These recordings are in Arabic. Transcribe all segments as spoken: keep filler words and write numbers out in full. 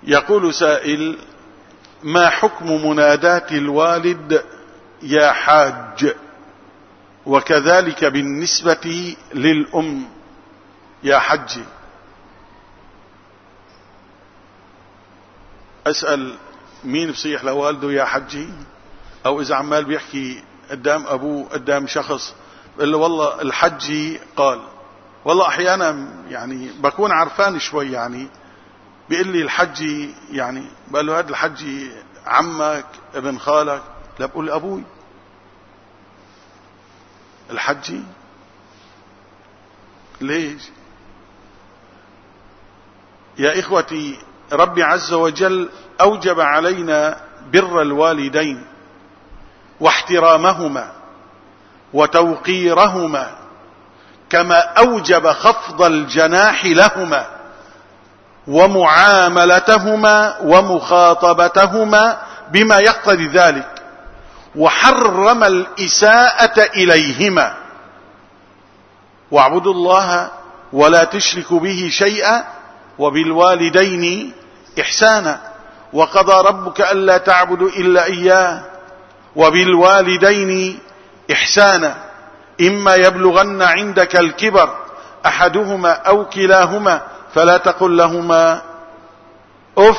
يقول سائل: ما حكم مناداة الوالد يا حاج، وكذلك بالنسبة للأم يا حجي؟ أسأل مين بصيح لوالده يا حجي؟ أو إذا عمال بيحكي قدام أبوه قدام شخص بقول له والله الحجي قال. والله أحيانا يعني بكون عرفان شوي، يعني بيقول لي الحجي، يعني بقول له هذا الحجي عمك ابن خالك؟ لا، بقول أبوي الحجي. ليش؟ يا إخوتي، ربي عز وجل أوجب علينا بر الوالدين واحترامهما وتوقيرهما، كما أوجب خفض الجناح لهما ومعاملتهما ومخاطبتهما بما يقتضي ذلك، وحرم الإساءة إليهما. واعبدوا الله ولا تشركوا به شيئا وبالوالدين إحسانا، وقضى ربك ألا تعبدوا إلا إياه وبالوالدين إحسانا، إما يبلغن عندك الكبر أحدهما أو كلاهما فلا تقل لهما أف.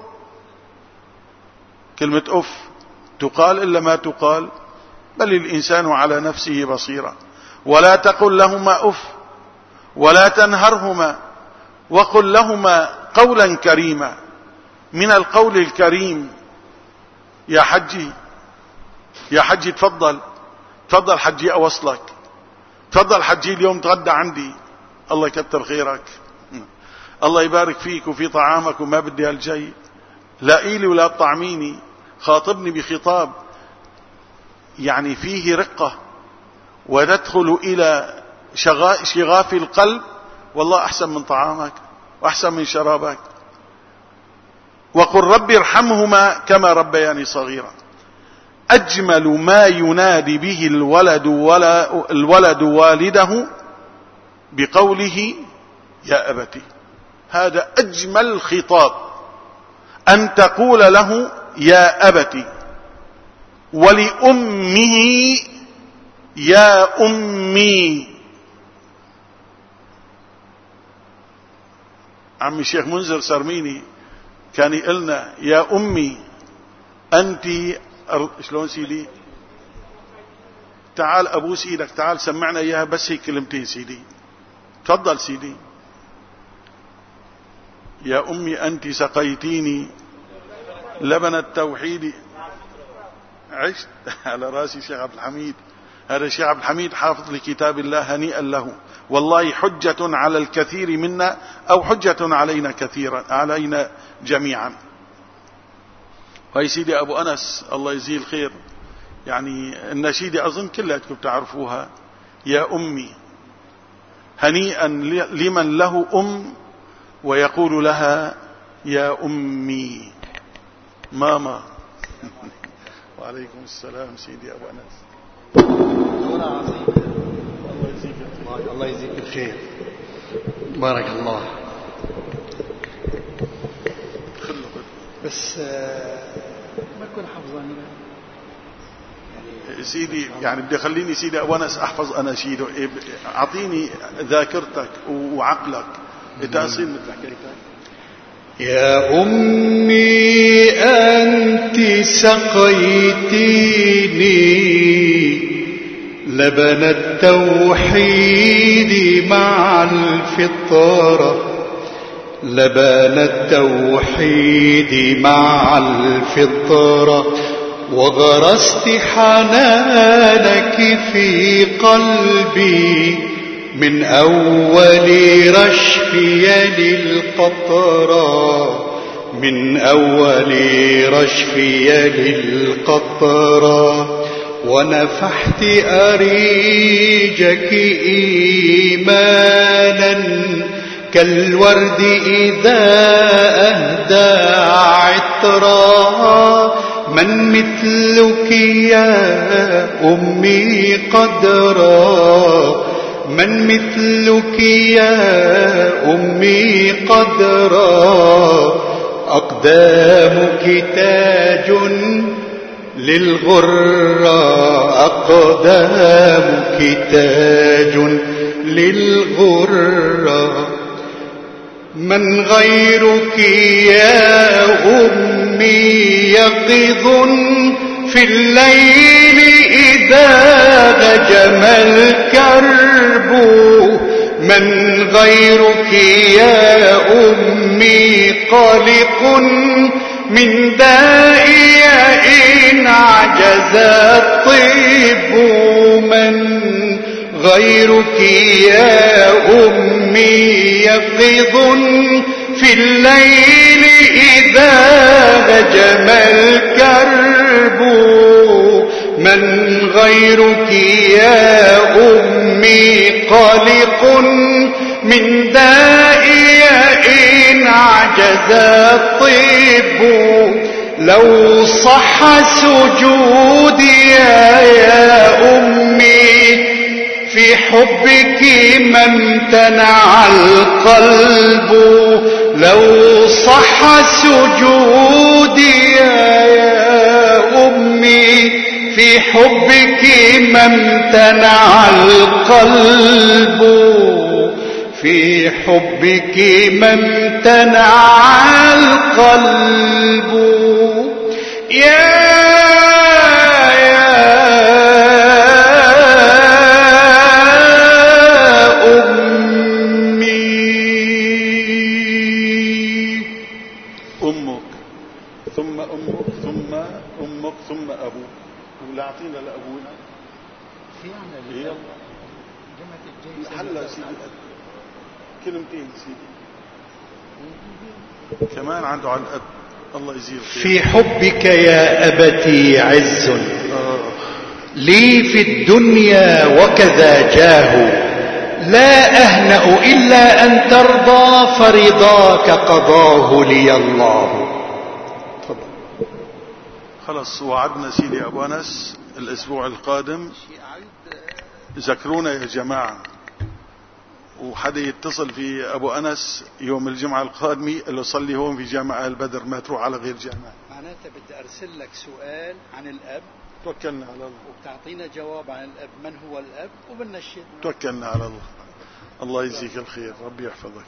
كلمة أف تقال إلا ما تقال، بل الإنسان على نفسه بصيرة. ولا تقل لهما أف ولا تنهرهما، وقل لهما قولا كريما. من القول الكريم يا حجي، يا حجي تفضل تفضل حجي أوصلك، تفضل حجي اليوم تغدى عندي، الله يكتر خيرك، الله يبارك فيك وفي طعامك وما بدي هالجاي، لا إيلي ولا طعميني، خاطبني بخطاب يعني فيه رقة وتدخل إلى شغاف القلب، والله أحسن من طعامك وأحسن من شرابك. وقل رب ارحمهما كما ربياني صغيرا. أجمل ما ينادي به الولد ولا الولد والده بقوله يا أبتي. هذا أجمل خطاب، أن تقول له يا أبتي، ولأمه يا أمي. عمي الشيخ منذر سرميني كان يقولنا يا أمي أنت أر... شلون سيدي؟ تعال أبوس إيدك، تعال سمعنا إياها بس هيك كلمتين سيدي. تفضل سيدي. يا أمي أنت سقيتيني لبن التوحيد، عشت على راسي شيخ عبد الحميد. هذا الشيخ عبد الحميد حافظ لكتاب الله، هنيئا له، والله حجة على الكثير منا أو حجة علينا كثيرا، علينا جميعا. وهي سيدي أبو أنس الله يجزيه الخير، يعني النشيدة أظن كلكم تعرفوها، يا أمي. هنيئا لمن له أم ويقول لها يا أمي ماما. وعليكم السلام سيدي أبو أنس. الله يجزيك الخير. الله يجزيك الخير، بارك الله. بس ما تكون حافظاني سيدي، يعني بدي خليني سيدي أبو أنس أحفظ أناشيده. أعطيني ذاكرتك وعقلك لتأصيل مثل حكايتك. يا أمي أنت سقيتيني لبن التوحيد مع الفطرة، لبن التوحيد مع الفطرة، وغرست حنانك في قلبي من أول رشفي للقطرة، من أول رشفي للقطرة، ونفحت أريجك إيمانا كالورد إذا أهدى عطرا. من مثلك يا أمي قدرا، من مثلك يا أمي قدرا، أقدر أقدامك تاج للغرة، أقدامك تاج للغرة. من غيرك يا أمي يقظ في الليل إذا هجم الكرب. من غيرك يا أمي قلق من دائي إن عجز الطب. من غيرك يا أمي يقظ في الليل إذا هجم الكرب. من غيرك يا أمي قلق من دائي إن عجز الطب. لو صح سجودي يا أمي في حبك ما امتنع القلب. لو صح سجودي يا أمي في حبك ما امتنع القلب. في حبك ما امتنع القلب. يا لا أعطينا لأبونا فينا يلا هلا سيدي كلمتين سيدي كمان عنده على الأب. الله يجزيه الخير. في حبك يا أبتي عز لي في الدنيا وكذا جاه. لا أهنأ إلا أن ترضى فرضاك قضاه لي الله. خلص وعدنا سيدي أبو أنس الأسبوع القادم ذكرونا يا جماعة، وحدا يتصل في أبو أنس يوم الجمعة القادمة اللي صلي هون في جامعة البدر، ما تروح على غير جامعة. معناتها بدي أرسل لك سؤال عن الأب، توكلنا على الله، وبتعطينا جواب عن الأب من هو الأب وبنشد. توكلنا على الله. الله يجزيك الخير، ربي يحفظك.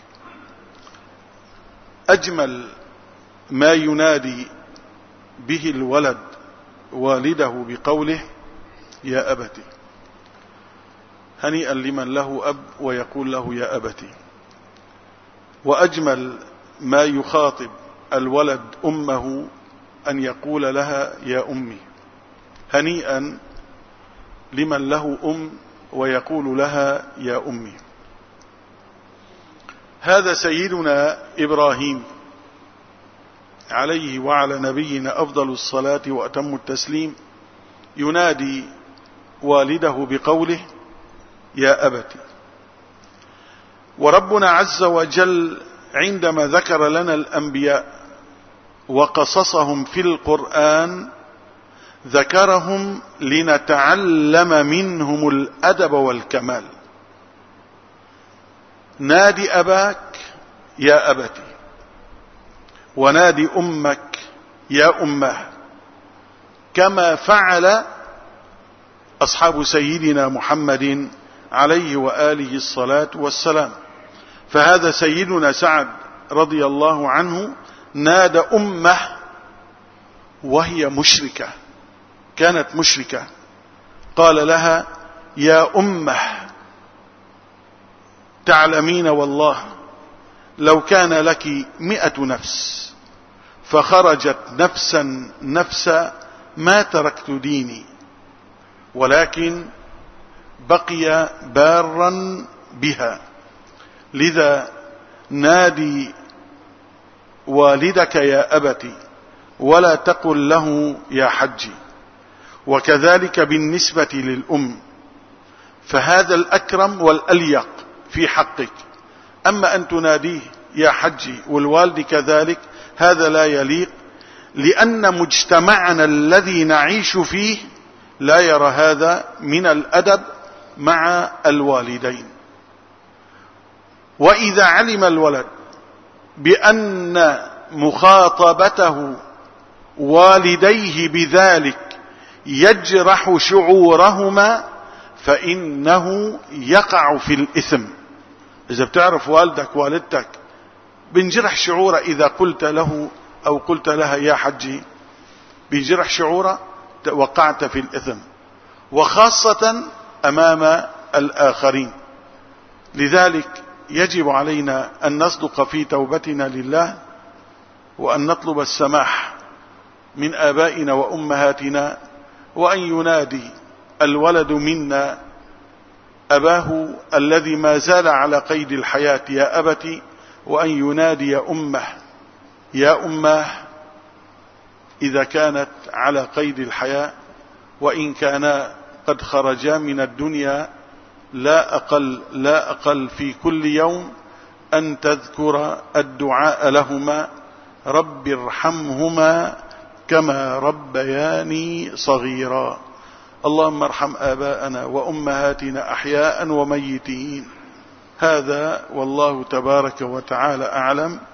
أجمل ما ينادي به الولد والده بقوله يا أبتي. هنيئا لمن له أب ويقول له يا أبتي. وأجمل ما يخاطب الولد أمه أن يقول لها يا أمي. هنيئا لمن له أم ويقول لها يا أمي. هذا سيدنا إبراهيم عليه وعلى نبينا أفضل الصلاة وأتم التسليم ينادي والده بقوله يا أبتي. وربنا عز وجل عندما ذكر لنا الأنبياء وقصصهم في القرآن ذكرهم لنتعلم منهم الأدب والكمال. نادي أباك يا أبتي، ونادي أمك يا أمه، كما فعل أصحاب سيدنا محمد عليه وآله الصلاة والسلام. فهذا سيدنا سعد رضي الله عنه نادى أمه وهي مشركة، كانت مشركة، قال لها يا أمه تعلمين والله لو كان لك مئة نفس فخرجت نفسا نفسا ما تركت ديني، ولكن بقي بارا بها. لذا نادي والدك يا أبتي ولا تقل له يا حجي. وكذلك بالنسبة للأم، فهذا الأكرم والأليق في حقك. أما أن تناديه يا حجي والوالد كذلك هذا لا يليق، لأن مجتمعنا الذي نعيش فيه لا يرى هذا من الأدب مع الوالدين. وإذا علم الولد بأن مخاطبته والديه بذلك يجرح شعورهما فإنه يقع في الإثم. إذا بتعرف والدك والدتك بنجرح شعوره إذا قلت له أو قلت لها يا حجي، بيجرح شعوره وقعت في الإثم، وخاصة أمام الآخرين. لذلك يجب علينا أن نصدق في توبتنا لله، وأن نطلب السماح من آبائنا وأمهاتنا، وأن ينادي الولد منا أباه الذي ما زال على قيد الحياة يا أبتي، وأن ينادي أمه يا أماه إذا كانت على قيد الحياة، وإن كانا قد خرجا من الدنيا لا أقل لا أقل في كل يوم أن تذكر الدعاء لهما: رب ارحمهما كما ربياني صغيرا. اللهم ارحم آباءنا وأمهاتنا أحياء وميتين. هذا والله تبارك وتعالى أعلم.